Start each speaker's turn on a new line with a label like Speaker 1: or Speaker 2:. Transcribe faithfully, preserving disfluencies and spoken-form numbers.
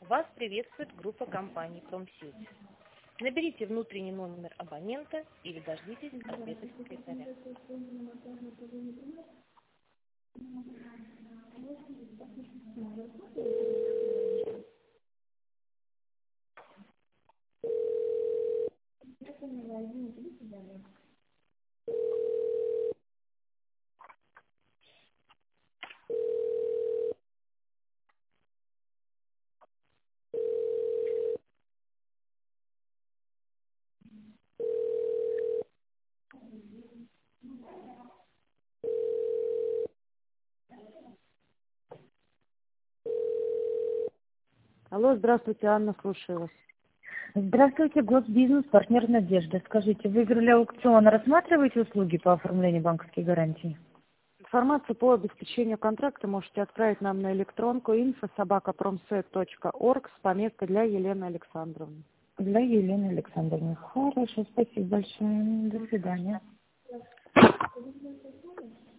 Speaker 1: Вас приветствует группа компаний «Промсеть». Наберите внутренний номер абонента или дождитесь ответа секретаря.
Speaker 2: Алло, здравствуйте, Анна, слушаю вас.
Speaker 3: Здравствуйте, Госбизнес, партнер Надежда. Скажите, вы выиграли аукцион, рассматриваете услуги по оформлению банковских гарантий?
Speaker 2: Информацию по обеспечению контракта можете отправить нам на электронку инфо собака промсет точка орг с пометкой для Елены Александровны.
Speaker 3: Для Елены Александровны. Хорошо, спасибо большое. До свидания.